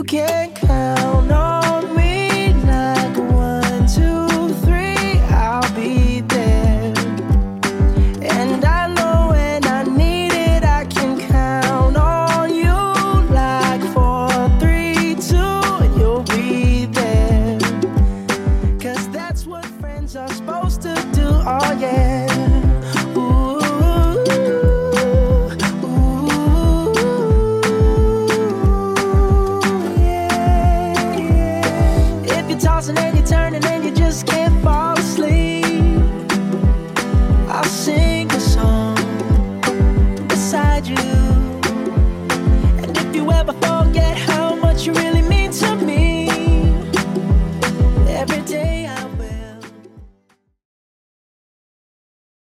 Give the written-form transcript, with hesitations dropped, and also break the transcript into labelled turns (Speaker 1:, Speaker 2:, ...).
Speaker 1: can count on me like 1, 2, 3, I'll be there. And I know when I need it, I can count on you like 4, 3, 2, and you'll be there. 'Cause that's what friends are supposed to do, oh yeah.